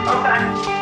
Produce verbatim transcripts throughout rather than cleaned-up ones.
Okay.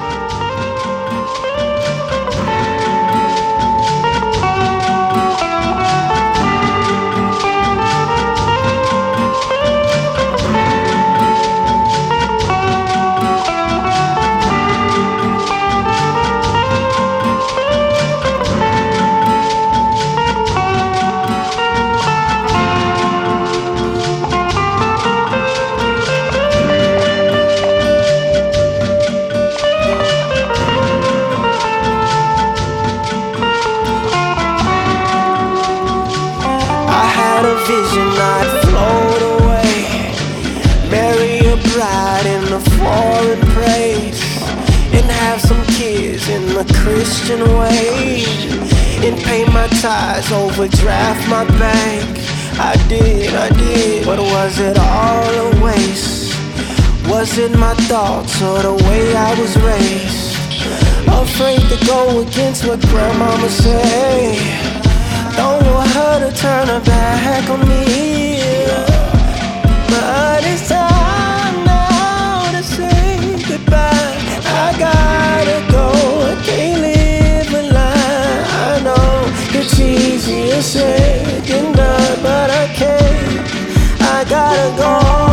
Vision, I'd float away, marry a bride in a foreign place, and have some kids in the Christian way, and pay my tithes, overdraft my bank. I did, I did, but was it all a waste? Was it my thoughts or the way I was raised? Afraid to go against what grandmama say. Don't want her to turn her back on me, but it's time now to say goodbye. I gotta go, I can't live a lie. I know it's easier said than done, but I can't. I gotta go.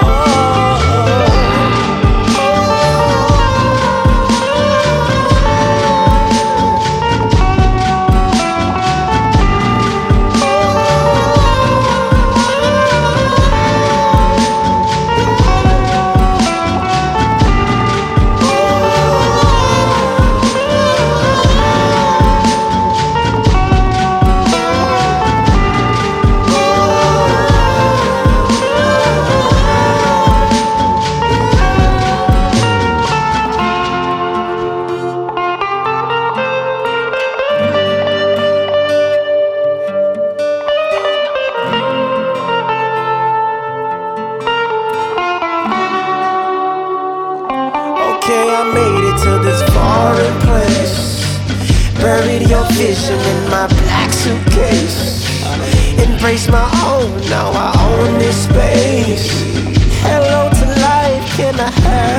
Okay, I made it to this foreign place, buried your vision in my black suitcase, embraced my own, now I own this space. Hello to life, can I have